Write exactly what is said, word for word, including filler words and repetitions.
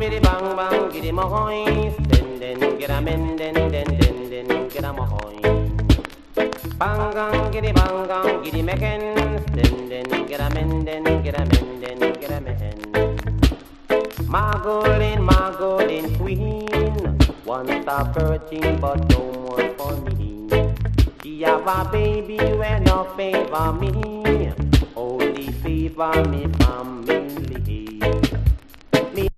giddy bang bang, giddy mohoy. Den den get a men, den den den den get a mohoy. Bang gang, giddy bang gang, giddy meken. Den den get a men, den get a men, den get a men. Margolin, Margolin queen, one star virgin but no more for me. She have a baby when no favor me, only favor me from me.